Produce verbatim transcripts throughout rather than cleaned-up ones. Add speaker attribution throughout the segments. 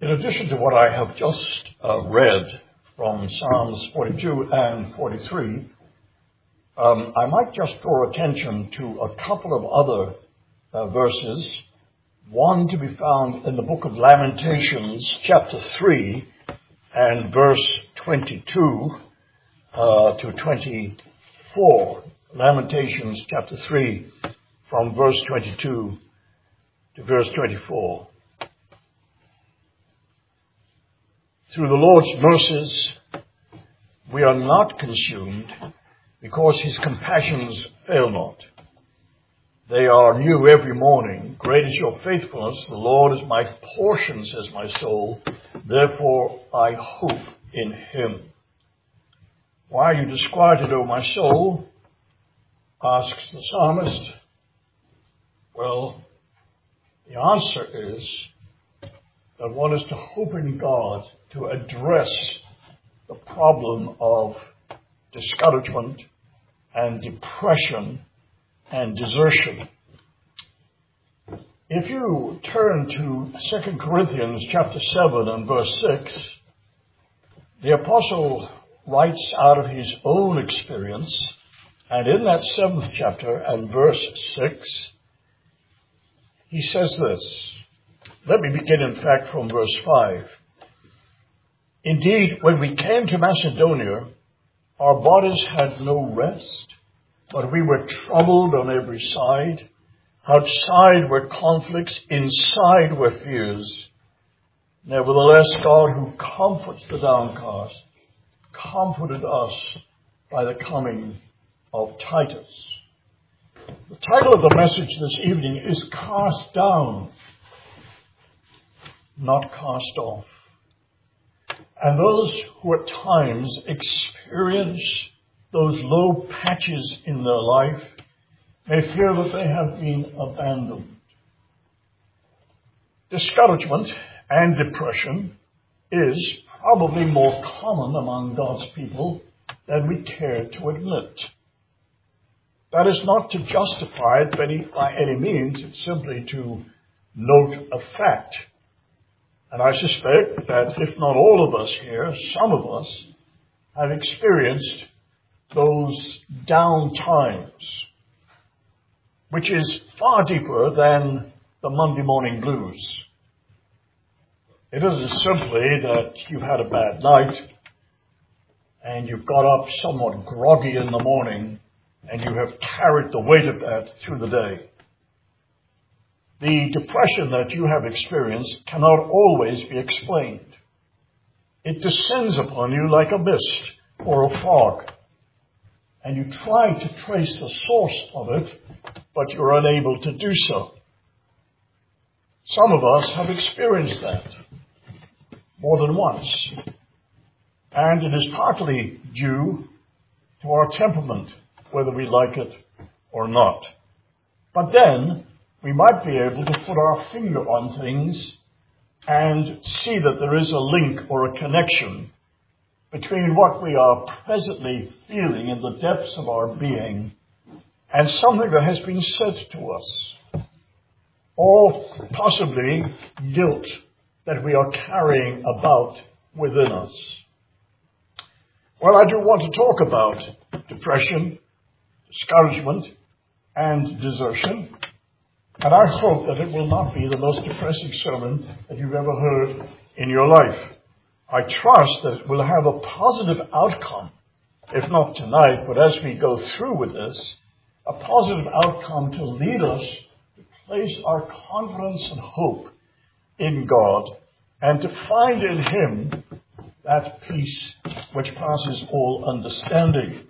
Speaker 1: In addition to what I have just uh, read from Psalms forty-two and forty-three, um, I might just draw attention to a couple of other uh, verses, one to be found in the book of Lamentations, chapter three, and verse twenty-two uh, to twenty-four. Lamentations, chapter three, from verse twenty-two to verse twenty-four. Through the Lord's mercies, we are not consumed, because his compassions fail not. They are new every morning. Great is your faithfulness. The Lord is my portion, says my soul. Therefore I hope in him. Why are you disquieted, O my soul? Asks the psalmist. Well, the answer is that one is to hope in God to address the problem of discouragement and depression and desertion. If you turn to Second Corinthians chapter seven and verse six, the apostle writes out of his own experience, and in that seventh chapter and verse six, he says this. Let me begin, in fact, from verse five. Indeed, when we came to Macedonia, our bodies had no rest, but we were troubled on every side. Outside were conflicts, inside were fears. Nevertheless, God, who comforts the downcast, comforted us by the coming of Titus. The title of the message this evening is Cast Down, Not Cast Off. And those who at times experience those low patches in their life may feel that they have been abandoned. Discouragement and depression is probably more common among God's people than we care to admit. That is not to justify it by any means. It's simply to note a fact. And I suspect that if not all of us here, some of us have experienced those down times, which is far deeper than the Monday morning blues. It isn't simply that you've had a bad night and you've got up somewhat groggy in the morning and you have carried the weight of that through the day. The depression that you have experienced cannot always be explained. It descends upon you like a mist or a fog, and you try to trace the source of it, but you're unable to do so. Some of us have experienced that more than once, and it is partly due to our temperament, whether we like it or not. But then we might be able to put our finger on things and see that there is a link or a connection between what we are presently feeling in the depths of our being and something that has been said to us, or possibly guilt that we are carrying about within us. Well, I do want to talk about depression, discouragement, and desertion. And I hope that it will not be the most depressing sermon that you've ever heard in your life. I trust that it will have a positive outcome, if not tonight, but as we go through with this, a positive outcome to lead us to place our confidence and hope in God and to find in him that peace which passes all understanding.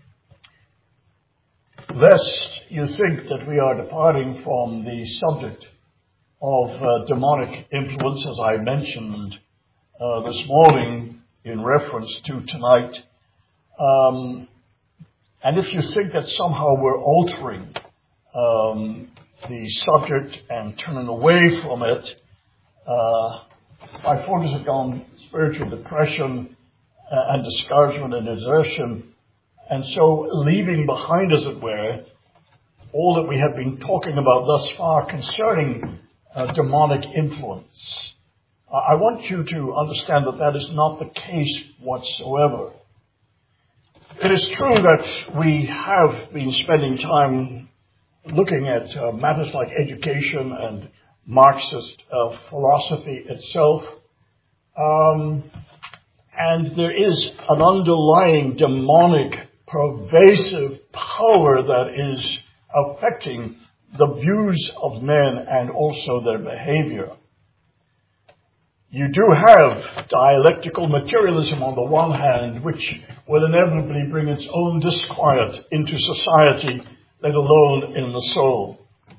Speaker 1: Lest you think that we are departing from the subject of uh, demonic influence, as I mentioned uh, this morning in reference to tonight. Um, and if you think that somehow we're altering um, the subject and turning away from it, uh, my focus is on spiritual depression uh, and discouragement and desertion. And so leaving behind, as it were, all that we have been talking about thus far concerning uh, demonic influence. I want you to understand that that is not the case whatsoever. It is true that we have been spending time looking at uh, matters like education and Marxist uh, philosophy itself. Um, and there is an underlying demonic, pervasive power that is affecting the views of men and also their behavior. You do have dialectical materialism on the one hand, which will inevitably bring its own disquiet into society, let alone in the soul.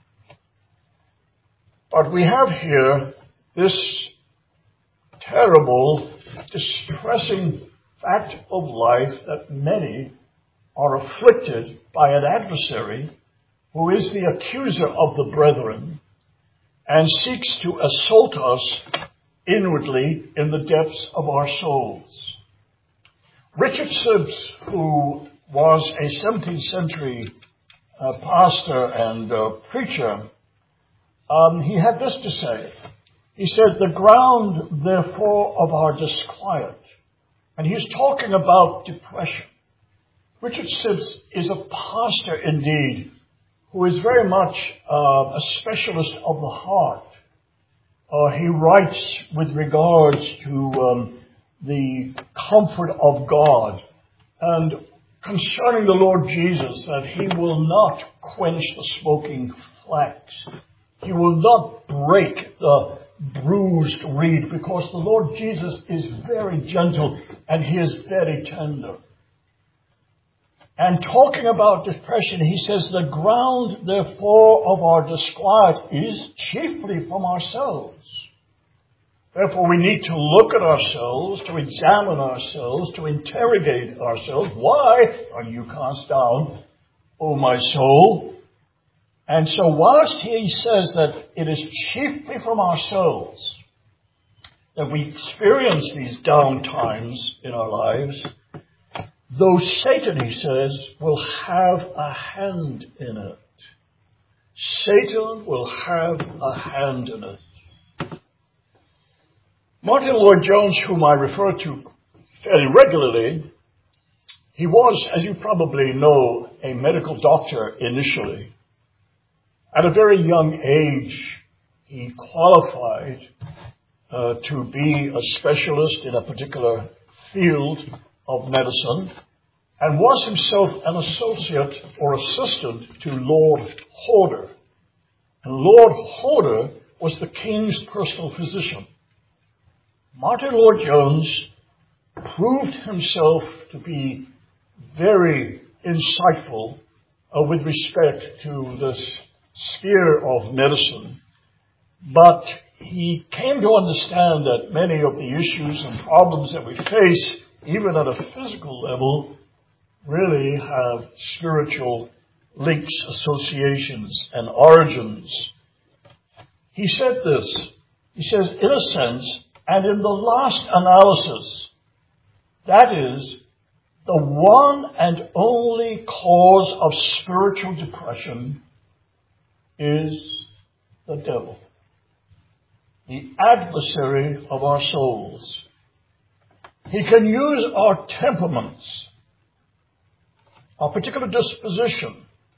Speaker 1: But we have here this terrible, distressing fact of life that many are afflicted by an adversary who is the accuser of the brethren and seeks to assault us inwardly in the depths of our souls. Richard Sibbes, who was a seventeenth century uh, pastor and uh, preacher, um, he had this to say. He said, the ground, therefore, of our disquiet, and he's talking about depression. Richard Sibbes is a pastor indeed, who is very much uh, a specialist of the heart. Uh, he writes with regards to um, the comfort of God and concerning the Lord Jesus, that he will not quench the smoking flax. He will not break the bruised reed, because the Lord Jesus is very gentle and he is very tender. And talking about depression, he says, the ground, therefore, of our disquiet is chiefly from ourselves. Therefore, we need to look at ourselves, to examine ourselves, to interrogate ourselves. Why are you cast down, O my soul? And so whilst he says that it is chiefly from ourselves that we experience these down times in our lives, though Satan, he says, will have a hand in it. Satan will have a hand in it. Martin Lloyd-Jones, whom I refer to fairly regularly, he was, as you probably know, a medical doctor initially. At a very young age, he qualified uh, to be a specialist in a particular field of medicine, and was himself an associate or assistant to Lord Horder. And Lord Horder was the king's personal physician. Martin Lloyd-Jones proved himself to be very insightful uh, with respect to this sphere of medicine, but he came to understand that many of the issues and problems that we face, even at a physical level, really have spiritual links, associations, and origins. He said this, he says, in a sense, and in the last analysis, that is, the one and only cause of spiritual depression is the devil, the adversary of our souls. He can use our temperaments, our particular disposition,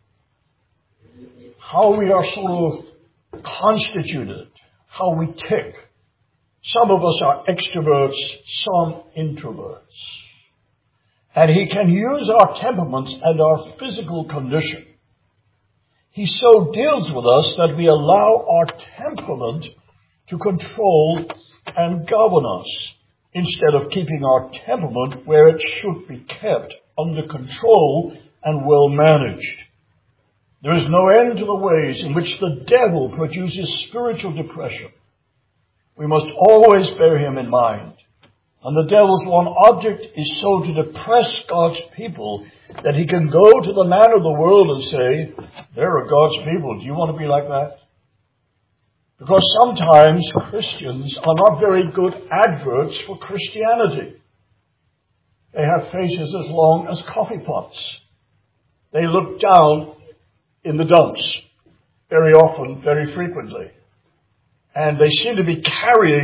Speaker 1: how we are sort of constituted, how we tick. Some of us are extroverts, some introverts. And he can use our temperaments and our physical condition. He so deals with us that we allow our temperament to control and govern us, instead of keeping our temperament where it should be kept, under control and well managed. There is no end to the ways in which the devil produces spiritual depression. We must always bear him in mind. And the devil's one object is so to depress God's people that he can go to the man of the world and say, there are God's people. Do you want to be like that? Because sometimes Christians are not very good adverts for Christianity. They have faces as long as coffee pots. They look down in the dumps very often, very frequently. And they seem to be carrying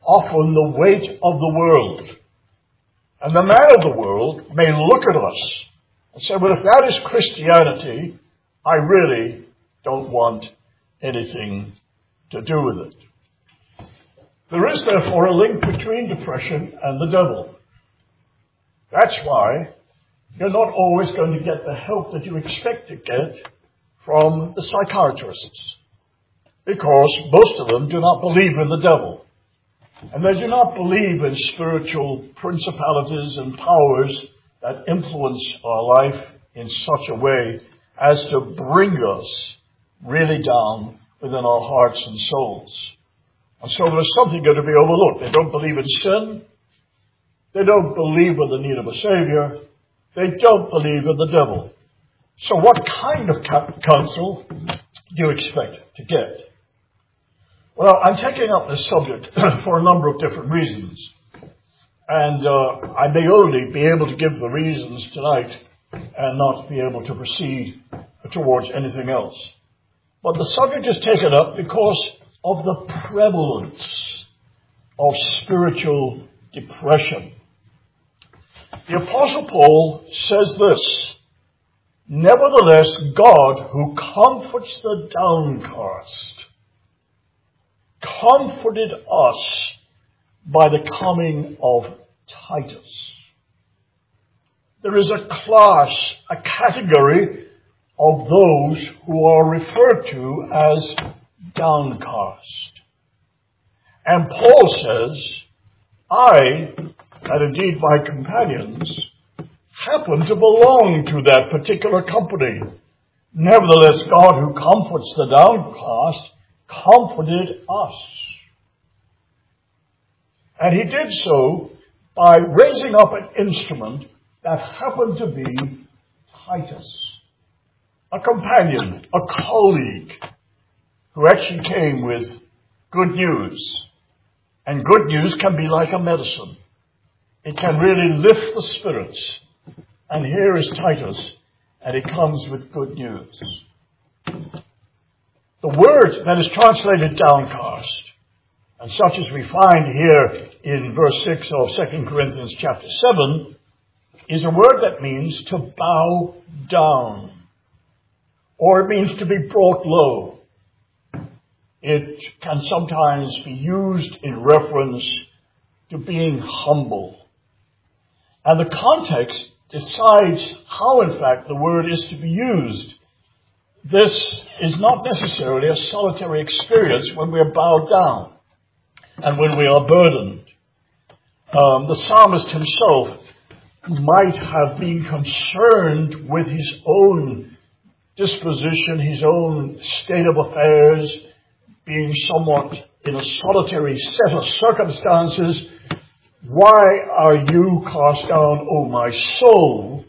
Speaker 1: often the weight of the world. And the man of the world may look at us and say, well, if that is Christianity, I really don't want anything to do with it. There is, therefore, a link between depression and the devil. That's why you're not always going to get the help that you expect to get from the psychiatrists, because most of them do not believe in the devil. And they do not believe in spiritual principalities and powers that influence our life in such a way as to bring us really down within our hearts and souls. And so there's something going to be overlooked. They don't believe in sin. They don't believe in the need of a Savior. They don't believe in the devil. So what kind of counsel do you expect to get? Well, I'm taking up this subject for a number of different reasons. And uh, I may only be able to give the reasons tonight and not be able to proceed towards anything else. But the subject is taken up because of the prevalence of spiritual depression. The Apostle Paul says this: nevertheless, God, who comforts the downcast, comforted us by the coming of Titus. There is a class, a category of those who are referred to as downcast. And Paul says, I, and indeed my companions, happen to belong to that particular company. Nevertheless, God, who comforts the downcast, comforted us. And he did so by raising up an instrument that happened to be Titus, a companion, a colleague, who actually came with good news. And good news can be like a medicine. It can really lift the spirits. And here is Titus, and he comes with good news. The word that is translated downcast, and such as we find here in verse six of Second Corinthians chapter seven, is a word that means to bow down, or it means to be brought low. It can sometimes be used in reference to being humble. And the context decides how, in fact, the word is to be used. This is not necessarily a solitary experience when we are bowed down and when we are burdened. Um, the psalmist himself might have been concerned with his own disposition, his own state of affairs, being somewhat in a solitary set of circumstances. Why are you cast down, O my soul?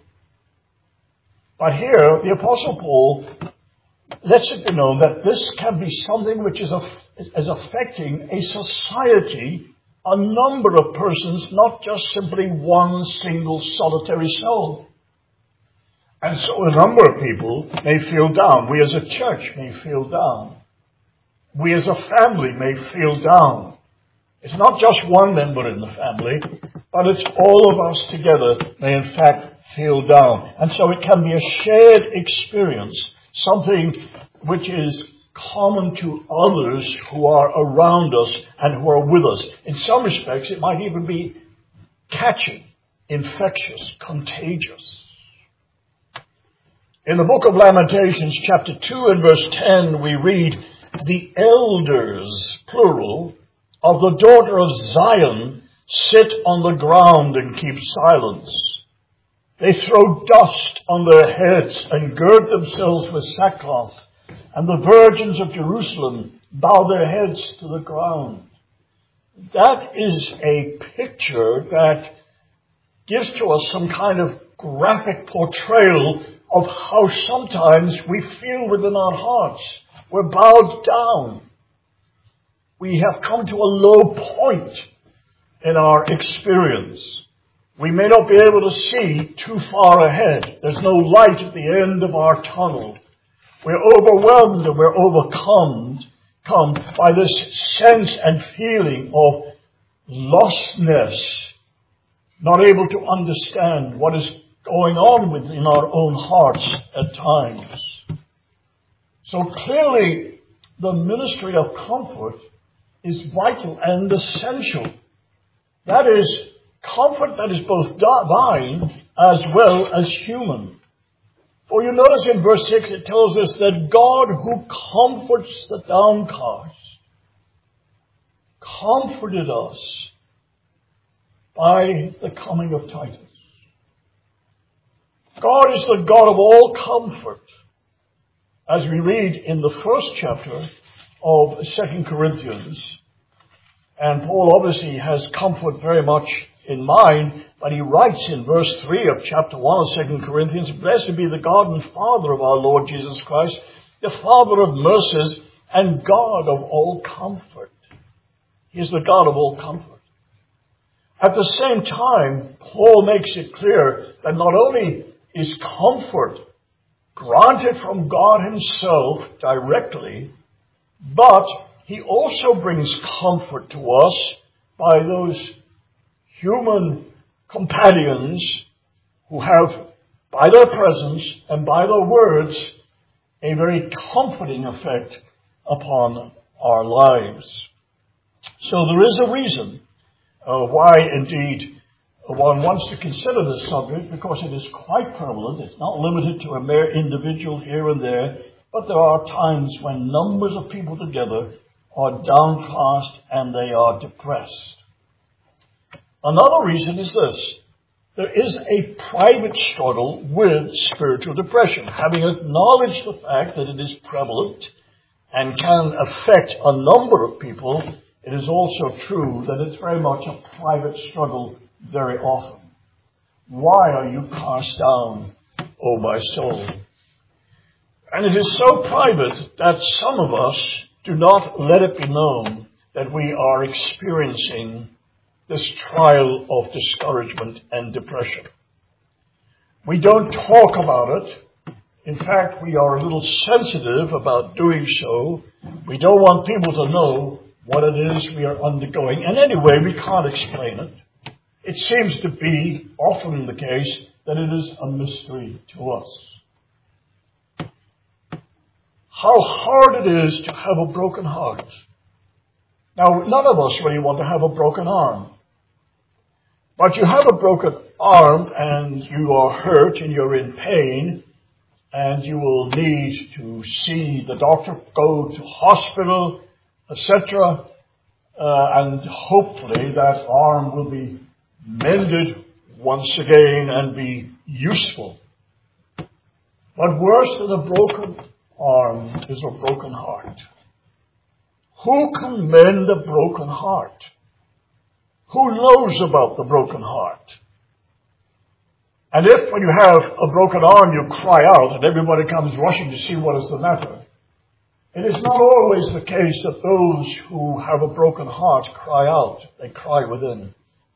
Speaker 1: But here, the Apostle Paul lets it be known that this can be something which is, is affecting a society, a number of persons, not just simply one single solitary soul. And so a number of people may feel down. We as a church may feel down. We as a family may feel down. It's not just one member in the family, but it's all of us together may in fact feel down. And so it can be a shared experience, something which is common to others who are around us and who are with us. In some respects, it might even be catching, infectious, contagious. In the book of Lamentations, chapter two and verse ten, we read, the elders, plural, of the daughter of Zion sit on the ground and keep silence. They throw dust on their heads and gird themselves with sackcloth, and the virgins of Jerusalem bow their heads to the ground. That is a picture that gives to us some kind of graphic portrayal of how sometimes we feel within our hearts. We're bowed down. We have come to a low point in our experience. We may not be able to see too far ahead. There's no light at the end of our tunnel. We're overwhelmed and we're overcome come by this sense and feeling of lostness, not able to understand what is going on within our own hearts at times. So clearly, the ministry of comfort is vital and essential. That is, comfort that is both divine as well as human. For you notice in verse six, it tells us that God who comforts the downcast comforted us by the coming of Titus. God is the God of all comfort. As we read in the first chapter of Second Corinthians, and Paul obviously has comfort very much in mind, but he writes in verse three of chapter one of Second Corinthians, "Blessed be the God and Father of our Lord Jesus Christ, the Father of mercies and God of all comfort." He is the God of all comfort. At the same time, Paul makes it clear that not only is comfort granted from God himself directly, but he also brings comfort to us by those human companions who have, by their presence and by their words, a very comforting effect upon our lives. So there is a reason uh, why indeed one wants to consider this subject, because it is quite prevalent. It's not limited to a mere individual here and there, but there are times when numbers of people together are downcast and they are depressed. Another reason is this: there is a private struggle with spiritual depression. Having acknowledged the fact that it is prevalent and can affect a number of people, it is also true that it's very much a private struggle very often. Why are you cast down, O my soul? And it is so private that some of us do not let it be known that we are experiencing this trial of discouragement and depression. We don't talk about it. In fact, we are a little sensitive about doing so. We don't want people to know what it is we are undergoing. And anyway, we can't explain it. It seems to be often the case that it is a mystery to us. How hard it is to have a broken heart. Now, none of us really want to have a broken arm. But you have a broken arm and you are hurt and you're in pain and you will need to see the doctor, go to hospital, et cetera. Uh, and hopefully that arm will be mended once again and be useful. But worse than a broken arm is a broken heart. Who can mend a broken heart? Who knows about the broken heart? And if when you have a broken arm you cry out and everybody comes rushing to see what is the matter, it is not always the case that those who have a broken heart cry out. They cry within.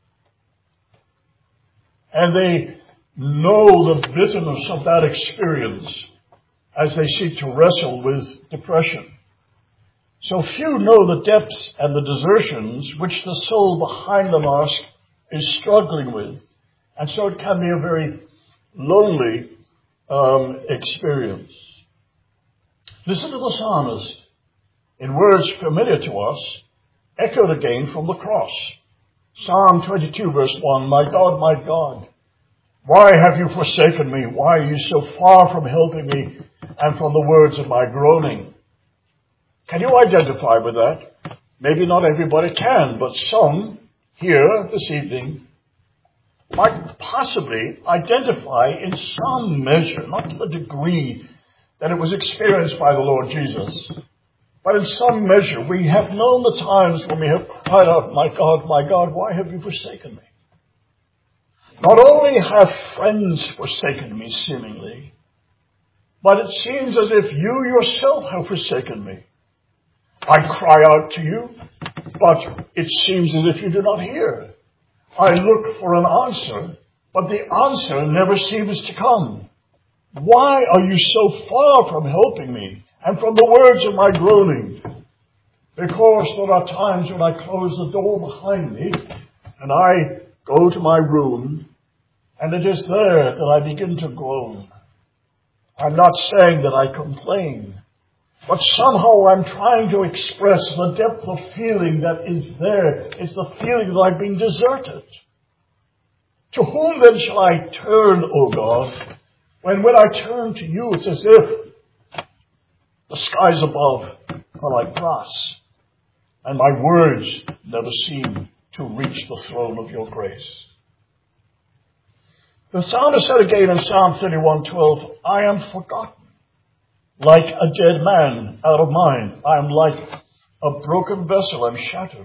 Speaker 1: And they know the bitterness of that experience as they seek to wrestle with depression. So few know the depths and the desertions which the soul behind the mask is struggling with. And so it can be a very lonely um, experience. Listen to the psalmist in words familiar to us, echoed again from the cross. Psalm twenty-two, verse one, "My God, my God, why have you forsaken me? Why are you so far from helping me and from the words of my groaning?" Can you identify with that? Maybe not everybody can, but some here this evening might possibly identify in some measure, not to the degree that it was experienced by the Lord Jesus, but in some measure we have known the times when we have cried out, "My God, my God, why have you forsaken me?" Not only have friends forsaken me seemingly, but it seems as if you yourself have forsaken me. I cry out to you, but it seems as if you do not hear. I look for an answer, but the answer never seems to come. Why are you so far from helping me and from the words of my groaning? Because there are times when I close the door behind me and I go to my room, and it is there that I begin to groan. I'm not saying that I complain, but somehow I'm trying to express the depth of feeling that is there. It's the feeling that I've been deserted. To whom then shall I turn, O God, when when I turn to you, it's as if the skies above are like brass, and my words never seem to reach the throne of your grace. The psalmist said again in Psalm thirty-one twelve, I am forgotten, like a dead man out of mind. I am like a broken vessel, I'm shattered.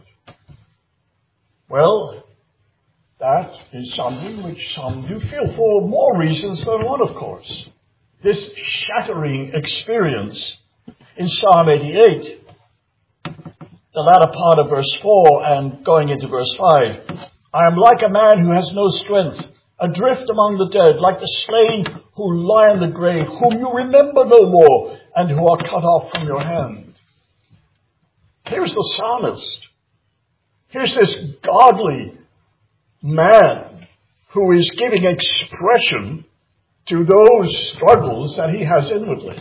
Speaker 1: Well, that is something which some do feel for more reasons than one, of course. This shattering experience in Psalm eighty-eight, the latter part of verse four and going into verse five. I am like a man who has no strength, adrift among the dead, like the slain who lie in the grave, whom you remember no more, and who are cut off from your hand. Here's the psalmist. Here's this godly man who is giving expression to those struggles that he has inwardly.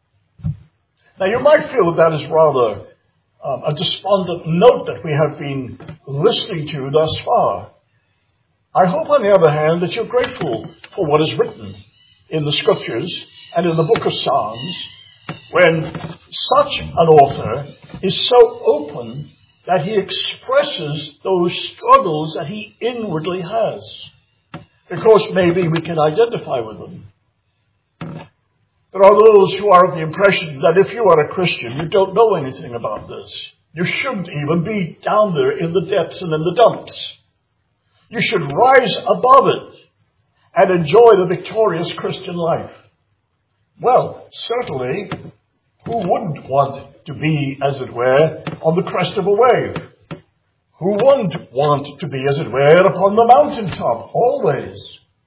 Speaker 1: Now, you might feel that that is rather um, a despondent note that we have been listening to thus far. I hope, on the other hand, that you're grateful for what is written in the Scriptures and in the book of Psalms, when such an author is so open that he expresses those struggles that he inwardly has, because maybe we can identify with them. There are those who are of the impression that if you are a Christian, you don't know anything about this. You shouldn't even be down there in the depths and in the dumps. You should rise above it and enjoy the victorious Christian life. Well, certainly, who wouldn't want to be, as it were, on the crest of a wave? Who wouldn't want to be, as it were, upon the mountaintop, always?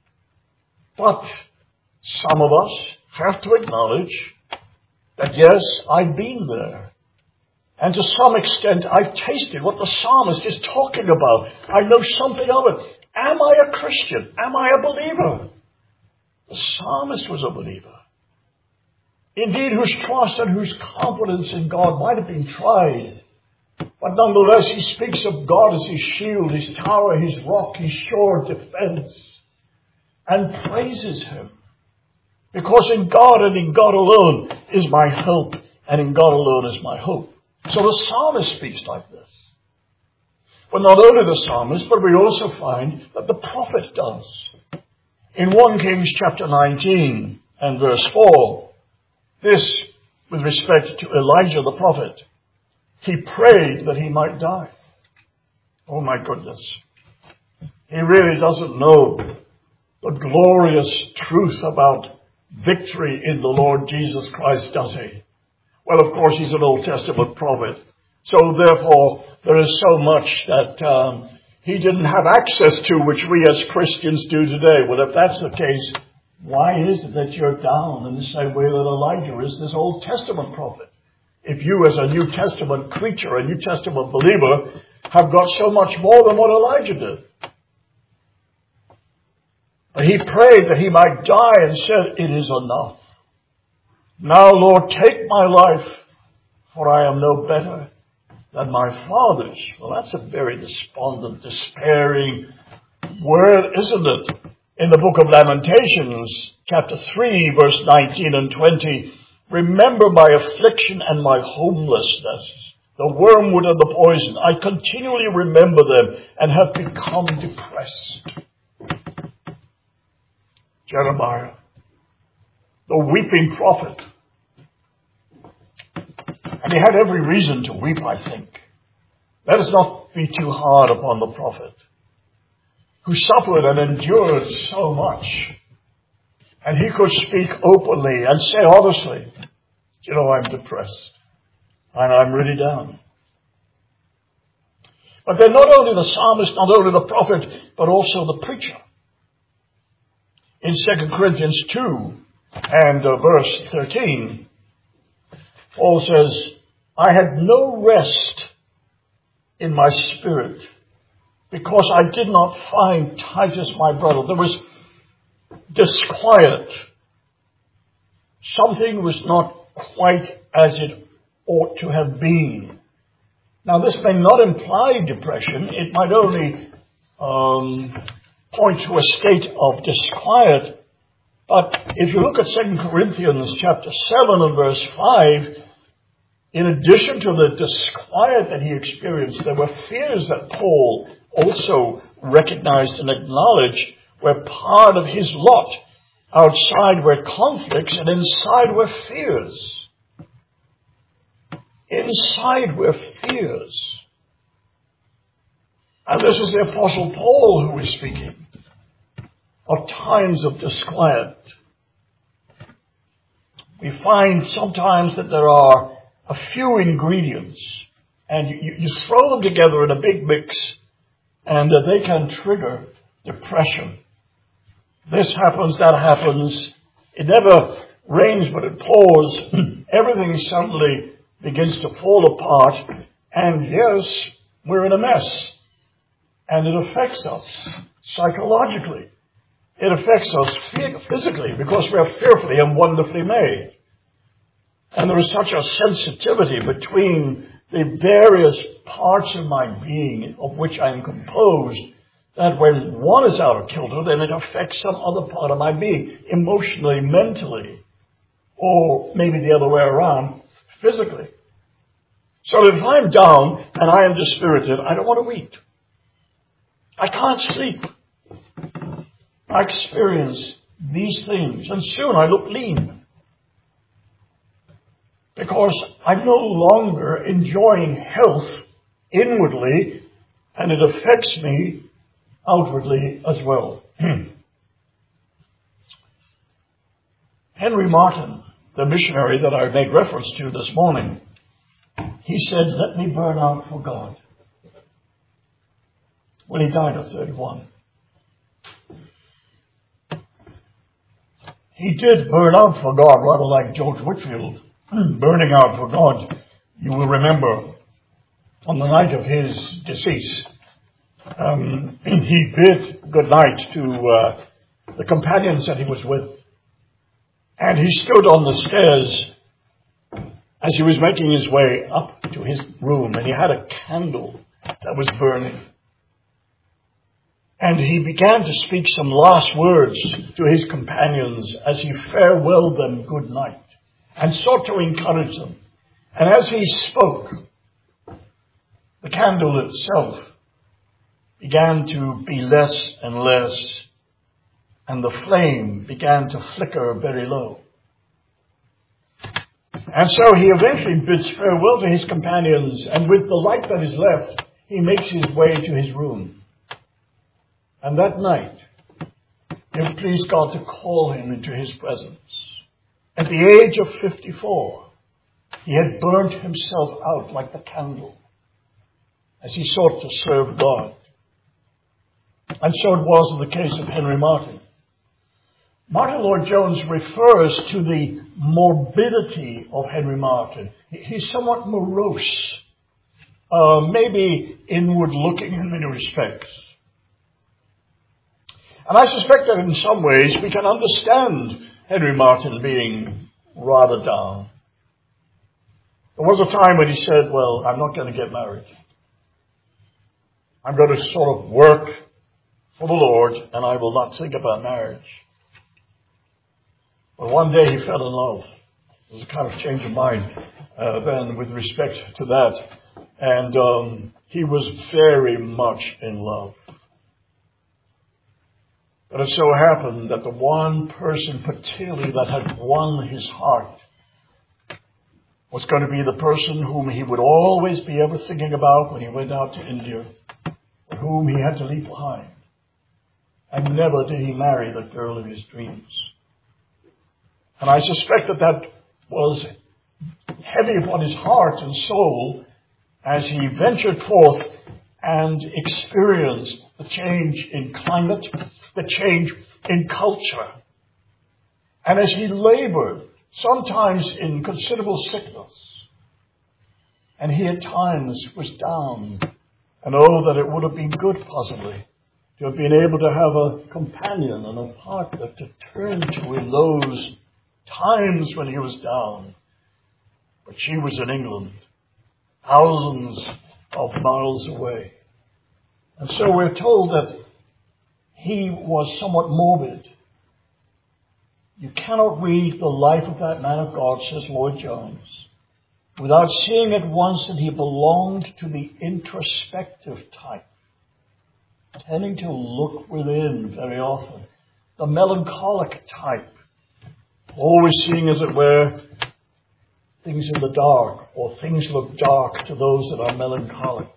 Speaker 1: But some of us have to acknowledge that, yes, I've been there. And to some extent, I've tasted what the psalmist is talking about. I know something of it. Am I a Christian? Am I a believer? The psalmist was a believer. Indeed, whose trust and whose confidence in God might have been tried. But nonetheless, he speaks of God as his shield, his tower, his rock, his sure defense, and praises him. Because in God and in God alone is my help, and in God alone is my hope. So the psalmist speaks like this. But not only the psalmist, but we also find that the prophet does. In First Kings chapter nineteen and verse four, this with respect to Elijah the prophet, he prayed that he might die. Oh my goodness. He really doesn't know the glorious truth about victory in the Lord Jesus Christ, does he? Well, of course, he's an Old Testament prophet. So therefore, there is so much that um, he didn't have access to, which we as Christians do today. Well, if that's the case, why is it that you're down in the same way that Elijah is, this Old Testament prophet? If you as a New Testament creature, a New Testament believer, have got so much more than what Elijah did. But he prayed that he might die and said, it is enough. Now, Lord, take my life, for I am no better than my fathers. Well, that's a very despondent, despairing word, isn't it? In the book of Lamentations, chapter three, verse nineteen and twenty, remember my affliction and my homelessness, the wormwood and the poison. I continually remember them and have become depressed. Jeremiah, the weeping prophet. And he had every reason to weep, I think. Let us not be too hard upon the prophet, who suffered and endured so much. And he could speak openly and say honestly, you know, I'm depressed. And I'm really down. But then not only the psalmist, not only the prophet, but also the preacher. In Second Corinthians two and uh, verse thirteen, Paul says, I had no rest in my spirit because I did not find Titus my brother. There was disquiet. Something was not quite as it ought to have been. Now, this may not imply depression. It might only um, point to a state of disquiet. But if you look at Second Corinthians chapter seven and verse five, in addition to the disquiet that he experienced, there were fears that Paul also recognized and acknowledged were part of his lot. Outside were conflicts and inside were fears. Inside were fears. And this is the Apostle Paul who is speaking of times of disquiet. We find sometimes that there are a few ingredients, and you, you throw them together in a big mix, and uh, they can trigger depression. This happens, that happens. It never rains, but it pours. Everything suddenly begins to fall apart, and yes, we're in a mess. And it affects us psychologically. It affects us physically because we are fearfully and wonderfully made. And there is such a sensitivity between the various parts of my being of which I am composed that when one is out of kilter, then it affects some other part of my being, emotionally, mentally, or maybe the other way around, physically. So if I'm down and I am dispirited, I don't want to eat. I can't sleep. I experience these things, and soon I look lean. Because I'm no longer enjoying health inwardly, and it affects me outwardly as well. Henry Martin, the missionary that I made reference to this morning, he said, "Let me burn out for God," when he died at thirty-one. He did burn out for God, rather like George Whitefield. Burning out for God, you will remember, on the night of his decease, um, he bid good night to uh, the companions that he was with. And he stood on the stairs as he was making his way up to his room, and he had a candle that was burning. And he began to speak some last words to his companions as he farewelled them good night, and sought to encourage them. And as he spoke, the candle itself began to be less and less, and the flame began to flicker very low. And so he eventually bids farewell to his companions, and with the light that is left, he makes his way to his room. And that night, it pleased God to call him into his presence. At the age of fifty-four, he had burnt himself out like the candle as he sought to serve God. And so it was in the case of Henry Martin. Martin Lloyd-Jones refers to the morbidity of Henry Martin. He's somewhat morose, uh, maybe inward-looking in many respects. And I suspect that in some ways we can understand Henry Martin being rather down. There was a time when he said, well, I'm not going to get married. I'm going to sort of work for the Lord, and I will not think about marriage. But one day he fell in love. There was a kind of change of mind uh, then with respect to that. And um, he was very much in love. But it so happened that the one person particularly that had won his heart was going to be the person whom he would always be ever thinking about when he went out to India, or whom he had to leave behind. And never did he marry the girl of his dreams. And I suspect that that was heavy upon his heart and soul as he ventured forth and experienced the change in climate, the change in culture. And as he labored, sometimes in considerable sickness, And he at times was down. And oh, that it would have been good, possibly, to have been able to have a companion and a partner to turn to in those times when he was down. But she was in England, thousands of miles away. And so we're told that he was somewhat morbid. You cannot read the life of that man of God, says Lloyd Jones, without seeing at once that he belonged to the introspective type, tending to look within very often. The melancholic type, always seeing, as it were, things in the dark, or things look dark to those that are melancholic.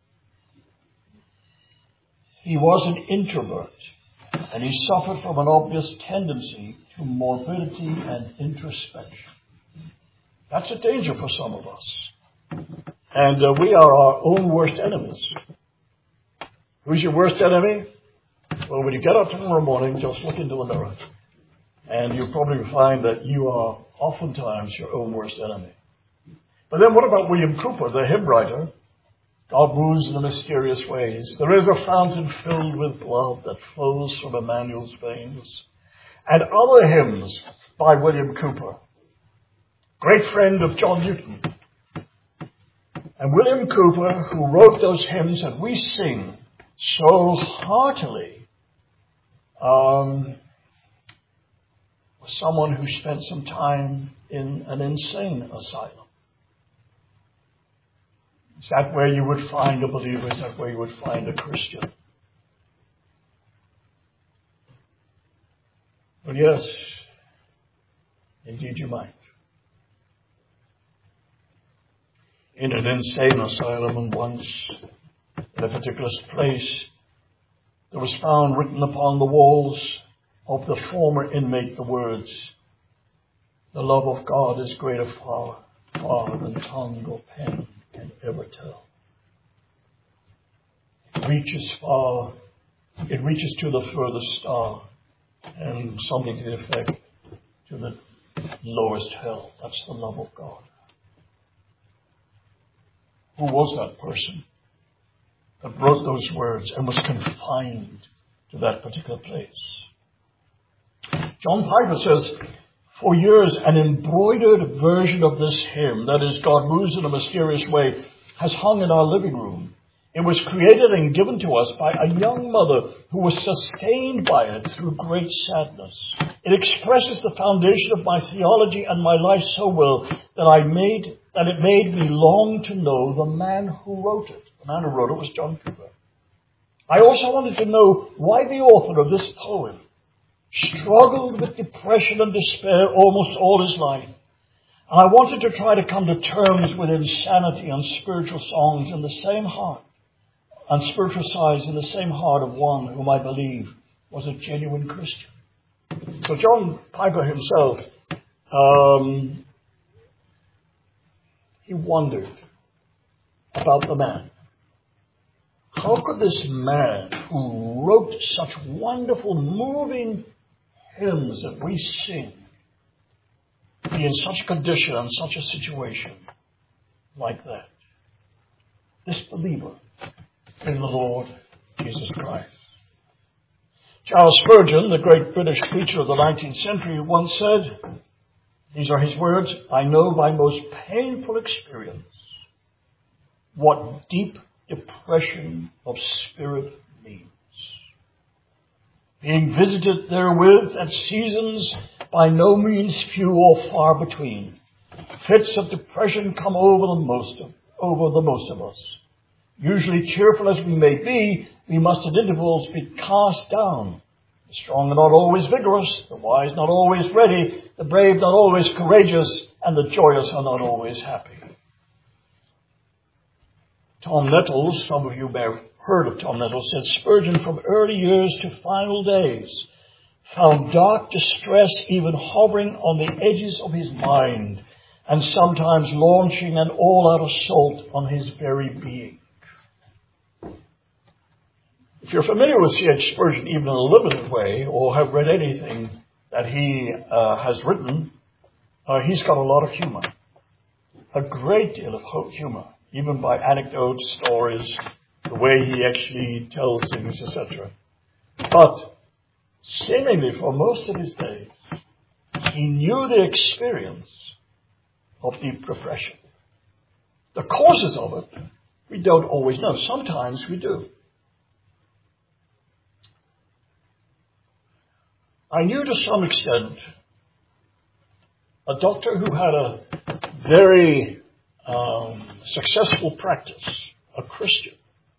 Speaker 1: He was an introvert, and he suffered from an obvious tendency to morbidity and introspection. That's a danger for some of us. And uh, we are our own worst enemies. Who's your worst enemy? Well, when you get up tomorrow morning, just look into the mirror. And you'll probably find that you are oftentimes your own worst enemy. But then what about William Cooper, the hymn writer? God moves in the mysterious ways. There is a fountain filled with blood that flows from Emmanuel's veins. And other hymns by William Cooper, great friend of John Newton. And William Cooper, who wrote those hymns that we sing so heartily, um, was someone who spent some time in an insane asylum. Is that where you would find a believer? Is that where you would find a Christian? Well, yes, indeed you might. In an insane asylum, and once in a particular place, there was found written upon the walls of the former inmate the words, "The love of God is greater far, far than tongue or pen can ever tell." It reaches far, it reaches to the furthest star, and something to the effect, to the lowest hell. That's the love of God. Who was that person that wrote those words and was confined to that particular place? John Piper says, for years an embroidered version of this hymn, that is, God moves in a mysterious way, has hung in our living room. It was created and given to us by a young mother who was sustained by it through great sadness. It expresses the foundation of my theology and my life so well that I made that it made me long to know the man who wrote it. The man who wrote it was John Cooper. I also wanted to know why the author of this poem struggled with depression and despair almost all his life. And I wanted to try to come to terms with insanity and spiritual songs in the same heart, and spiritual sighs in the same heart of one whom I believe was a genuine Christian. So John Piper himself, um, he wondered about the man. How could this man who wrote such wonderful, moving hymns that we sing be in such a condition and such a situation like that? This believer in the Lord Jesus Christ. Charles Spurgeon, the great British preacher of the nineteenth century, once said, these are his words, "I know by most painful experience what deep depression of spirit means. Being visited therewith at seasons by no means few or far between, fits of depression come over the most of, over the most of us. Usually cheerful as we may be, we must at intervals be cast down. The strong are not always vigorous, the wise not always ready, the brave not always courageous, and the joyous are not always happy." Tom Nettles, some of you may have heard of Tom Nettles, said Spurgeon from early years to final days found dark distress even hovering on the edges of his mind and sometimes launching an all-out assault on his very being. If you're familiar with C H Spurgeon, even in a limited way, or have read anything that he uh, has written, uh, he's got a lot of humor. a great deal of humor, even by anecdotes, stories, the way he actually tells things, et cetera. But seemingly for most of his days, he knew the experience of deep depression. The causes of it, we don't always know. Sometimes we do. I knew to some extent a doctor who had a very um, successful practice, a Christian.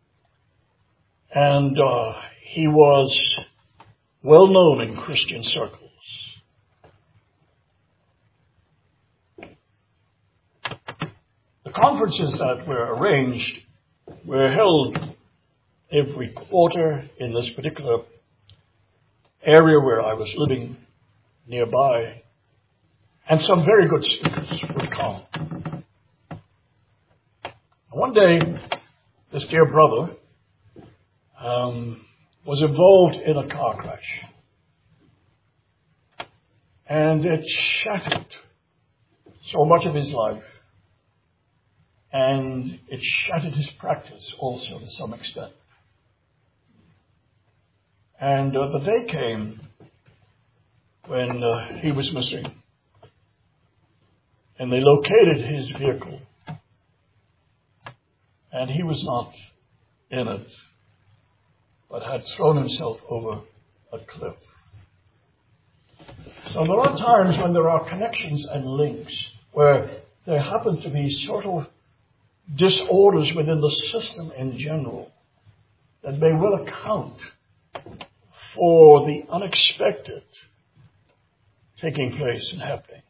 Speaker 1: And uh, he was well known in Christian circles. The conferences that were arranged were held every quarter in this particular area where I was living nearby, and some very good speakers would come. One day, this dear brother um, was involved in a car crash, and it shattered so much of his life, and it shattered his practice also to some extent. And uh, the day came when uh, he was missing. And they located his vehicle. And he was not in it, but had thrown himself over a cliff. So there are times when there are connections and links where there happen to be sort of disorders within the system in general that may well account for the unexpected taking place and happening.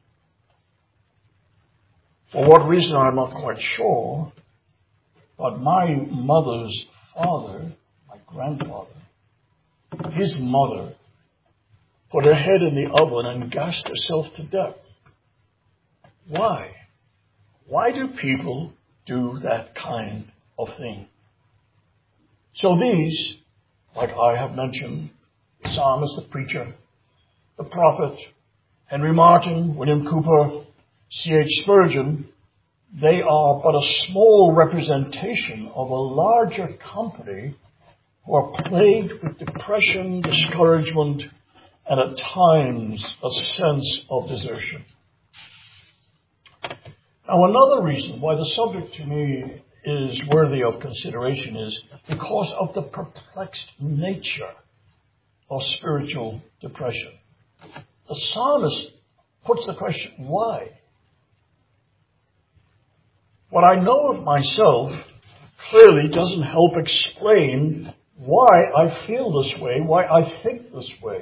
Speaker 1: For what reason, I'm not quite sure, but my mother's father, my grandfather, his mother, put her head in the oven and gassed herself to death. Why? Why do people do that kind of thing? So these, like I have mentioned, the psalmist, the preacher, the prophet, Henry Martyn, William Cooper, C H Spurgeon, they are but a small representation of a larger company who are plagued with depression, discouragement, and at times a sense of desertion. Now, another reason why the subject to me is worthy of consideration is because of the perplexed nature of spiritual depression. The psalmist puts the question, why? What I know of myself clearly doesn't help explain why I feel this way, why I think this way.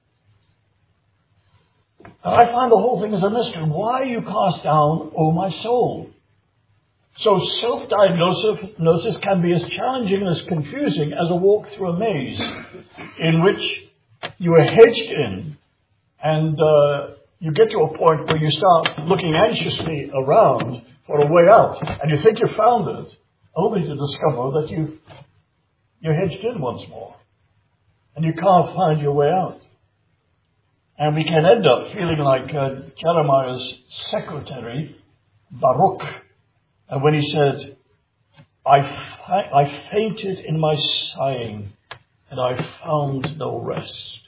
Speaker 1: And I find the whole thing is a mystery. Why are you cast down, O my soul? So self-diagnosis can be as challenging and as confusing as a walk through a maze in which you are hedged in and uh, you get to a point where you start looking anxiously around for a way out. And you think you found it, only to discover that you, you're hedged in once more. And you can't find your way out. And we can end up feeling like uh, Jeremiah's secretary, Baruch, and when he said, I, fa- I fainted in my sighing, and I found no rest.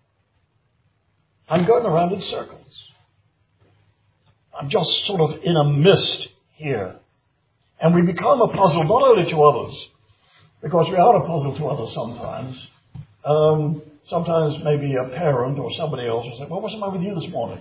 Speaker 1: I'm going around in circles. I'm just sort of in a mist here. And we become a puzzle not only to others, because we are a puzzle to others sometimes. Um, sometimes maybe a parent or somebody else will say, well, what's the matter with you this morning?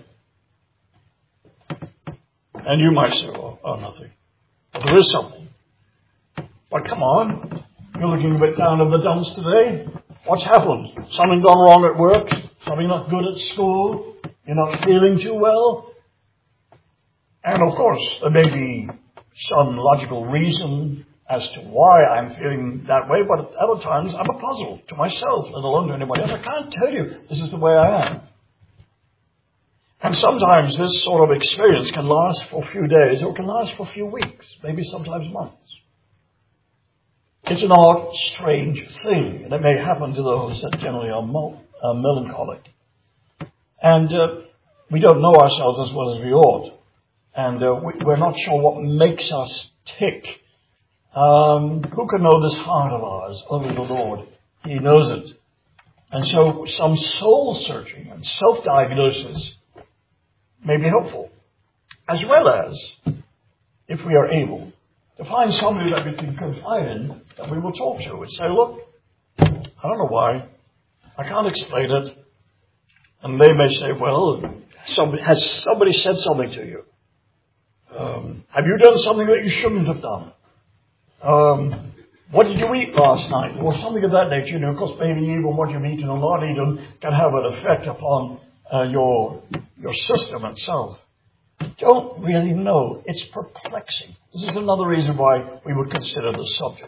Speaker 1: And you might say, well, oh, nothing. But there is something. But come on, you're looking a bit down in the dumps today. What's happened? Something gone wrong at work? Something not good at school? You're not feeling too well? And of course, there may be some logical reason as to why I'm feeling that way, but at other times I'm a puzzle to myself, let alone to anybody else. I can't tell you this is the way I am. And sometimes this sort of experience can last for a few days or it can last for a few weeks, maybe sometimes months. It's an odd, strange thing, and it may happen to those that generally are mo- uh, melancholic. And uh, we don't know ourselves as well as we ought. and uh, we, we're not sure what makes us tick. Um, who can know this heart of ours? Only the Lord. He knows it. And so some soul searching and self-diagnosis may be helpful, as well as, if we are able, to find somebody that we can confide in, that we will talk to and say, look, I don't know why, I can't explain it. And they may say, well, somebody, has somebody said something to you? Um, have you done something that you shouldn't have done? Um, what did you eat last night? Or something of that nature. You know, of course, maybe even what you've eaten or not eaten can have an effect upon uh, your your system itself. Don't really know. It's perplexing. This is another reason why we would consider this subject.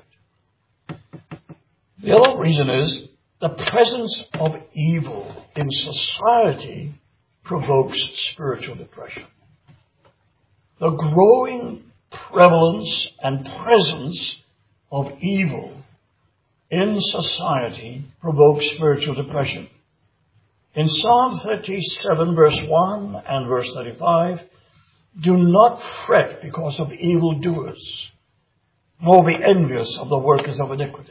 Speaker 1: The other reason is the presence of evil in society provokes spiritual depression. The growing prevalence and presence of evil in society provokes spiritual depression. In Psalm thirty-seven, verse one and verse thirty-five, do not fret because of evildoers, nor be envious of the workers of iniquity.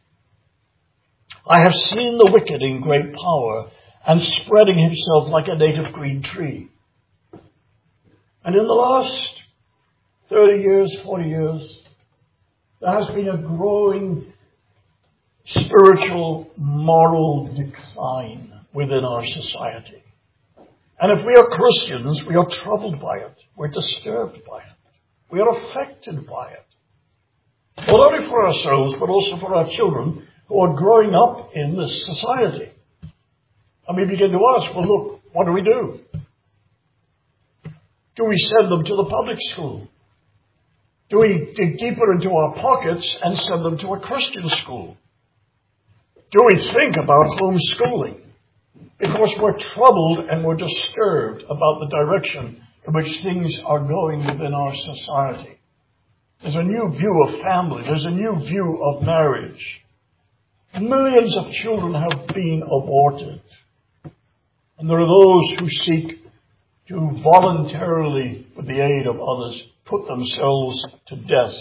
Speaker 1: I have seen the wicked in great power and spreading himself like a native green tree. And in the last thirty years, forty years, there has been a growing spiritual, moral decline within our society. And if we are Christians, we are troubled by it. We're disturbed by it. We are affected by it. Not only for ourselves, but also for our children who are growing up in this society. And we begin to ask, well, look, what do we do? Do we send them to the public school? Do we dig deeper into our pockets and send them to a Christian school? Do we think about homeschooling? Because we're troubled and we're disturbed about the direction in which things are going within our society. There's a new view of family. There's a new view of marriage. Millions of children have been aborted. And there are those who seek to voluntarily, with the aid of others, put themselves to death.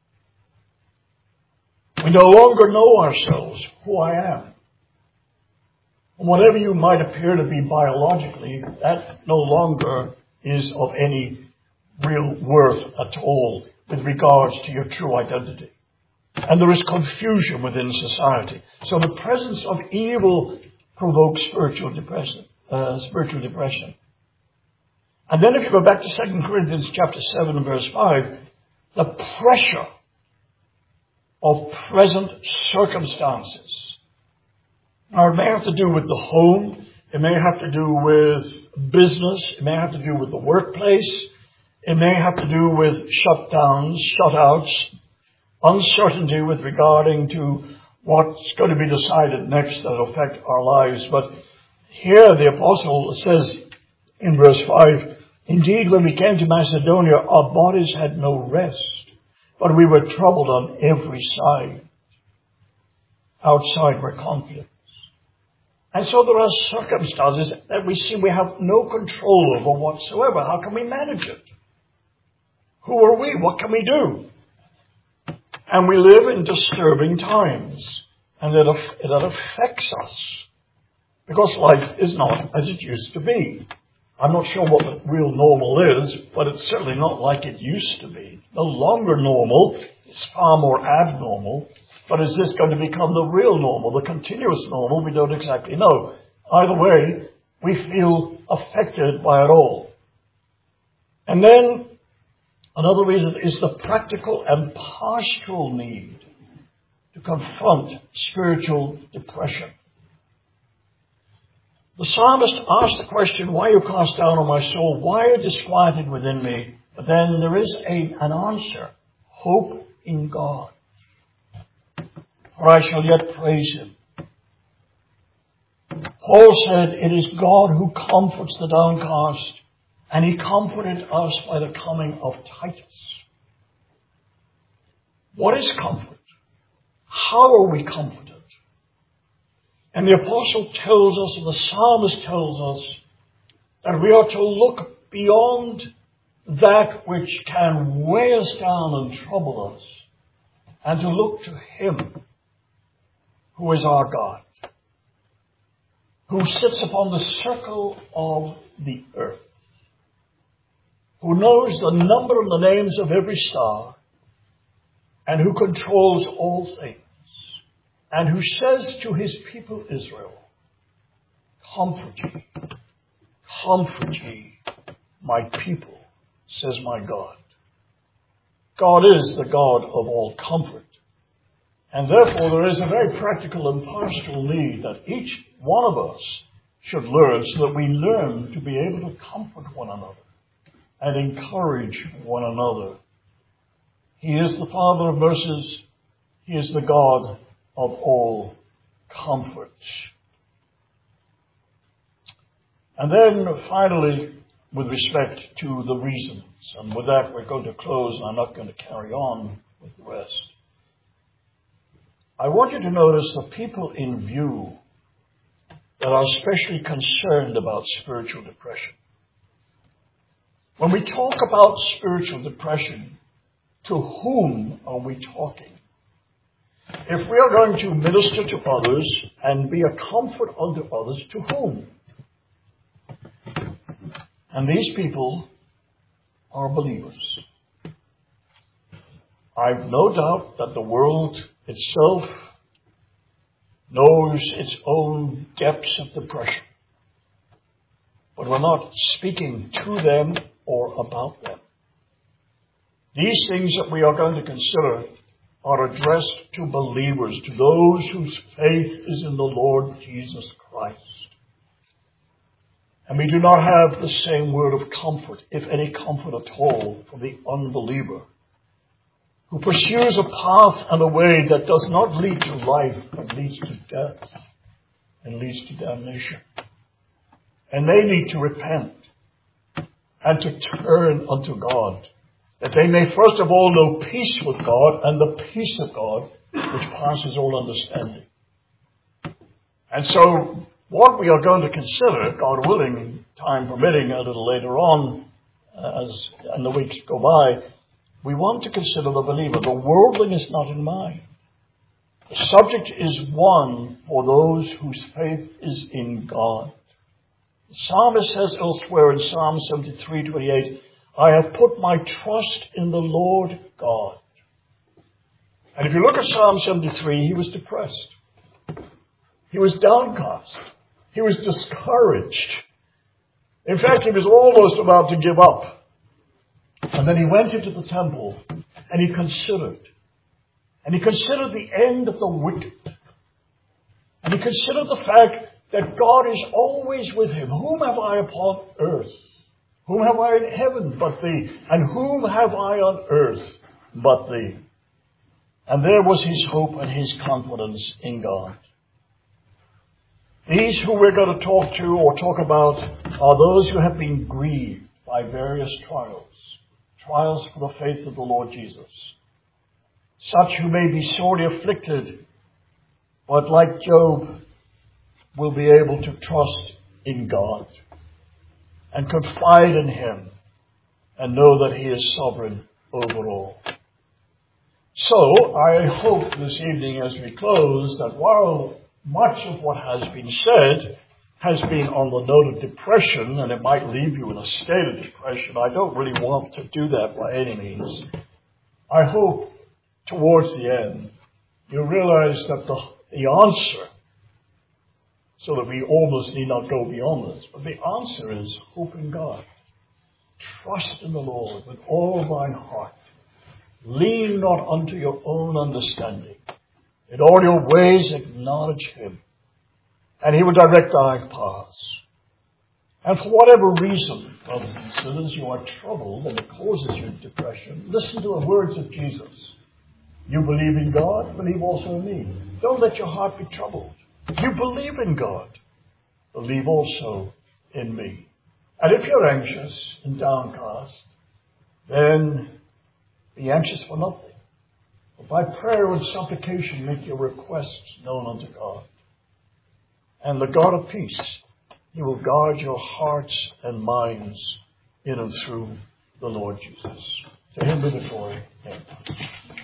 Speaker 1: We no longer know ourselves, who I am. And whatever you might appear to be biologically, that no longer is of any real worth at all with regards to your true identity. And there is confusion within society. So the presence of evil provokes spiritual depression. Uh, spiritual depression. And then if you go back to Second Corinthians chapter seven and verse five, the pressure of present circumstances. Now, it may have to do with the home. It may have to do with business. It may have to do with the workplace. It may have to do with shutdowns, shutouts, uncertainty with regarding to what's going to be decided next that will affect our lives. But here the apostle says in verse five, indeed, when we came to Macedonia, our bodies had no rest, but we were troubled on every side. Outside were conflicts. And so there are circumstances that we see we have no control over whatsoever. How can we manage it? Who are we? What can we do? And we live in disturbing times. And that, that affects us. Because life is not as it used to be. I'm not sure what the real normal is, but it's certainly not like it used to be. No longer normal. It's far more abnormal. But is this going to become the real normal, the continuous normal? We don't exactly know. Either way, we feel affected by it all. And then another reason is the practical and pastoral need to confront spiritual depression. The psalmist asked the question, why are you cast down, O my soul? Why are you disquieted within me? But then there is a, an answer. Hope in God. For I shall yet praise him. Paul said, it is God who comforts the downcast, and he comforted us by the coming of Titus. What is comfort? How are we comforted? And the apostle tells us, and the psalmist tells us, that we are to look beyond that which can weigh us down and trouble us, and to look to Him who is our God, who sits upon the circle of the earth, who knows the number and the names of every star, and who controls all things, and who says to His people Israel, "Comfort ye, comfort ye, my people, says my God." God is the God of all comfort. And therefore there is a very practical and pastoral need that each one of us should learn, so that we learn to be able to comfort one another and encourage one another. He is the Father of mercies. He is the God of all comfort. And then finally, with respect to the reasons, and with that we're going to close, and I'm not going to carry on with the rest. I want you to notice the people in view that are especially concerned about spiritual depression. When we talk about spiritual depression, to whom are we talking? If we are going to minister to others and be a comfort unto others, to whom? And these people are believers. I've no doubt that the world itself knows its own depths of depression. But we're not speaking to them or about them. These things that we are going to consider are addressed to believers, to those whose faith is in the Lord Jesus Christ. And we do not have the same word of comfort, if any comfort at all, for the unbeliever, who pursues a path and a way that does not lead to life, but leads to death and leads to damnation. And they need to repent and to turn unto God, that they may first of all know peace with God, and the peace of God which passes all understanding. And so what we are going to consider, God willing, time permitting, a little later on, uh, as and the weeks go by, we want to consider the believer. The worldling is not in mind. The subject is one for those whose faith is in God. The psalmist says elsewhere in Psalm seventy-three twenty-eight, "I have put my trust in the Lord God." And if you look at Psalm seventy-three, he was depressed. He was downcast. He was discouraged. In fact, he was almost about to give up. And then he went into the temple and he considered. And he considered the end of the wicked. And he considered the fact that God is always with him. "Whom have I upon earth? Whom have I in heaven but thee? And whom have I on earth but thee?" And there was his hope and his confidence in God. These who we're going to talk to or talk about are those who have been grieved by various trials. Trials for the faith of the Lord Jesus. Such who may be sorely afflicted, but like Job, will be able to trust in God and confide in Him and know that He is sovereign over all. So, I hope this evening as we close that while much of what has been said has been on the note of depression, and it might leave you in a state of depression, I don't really want to do that by any means. I hope towards the end you realize that the, the answer, so that we almost need not go beyond this, but the answer is hope in God. Trust in the Lord with all thine heart. Lean not unto your own understanding. In all your ways acknowledge Him, and He will direct thy paths. And for whatever reason, brothers and sisters, you are troubled and it causes you depression, listen to the words of Jesus. You believe in God, believe also in me. Don't let your heart be troubled. You believe in God, believe also in me. And if you're anxious and downcast, then be anxious for nothing. But by prayer and supplication make your requests known unto God. And the God of peace, He will guard your hearts and minds in and through the Lord Jesus. To him be the glory. Amen.